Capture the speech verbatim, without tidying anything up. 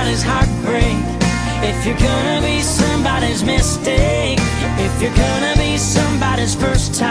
somebody's heartbreak, if you're gonna be somebody's mistake, if you're gonna be somebody's first time,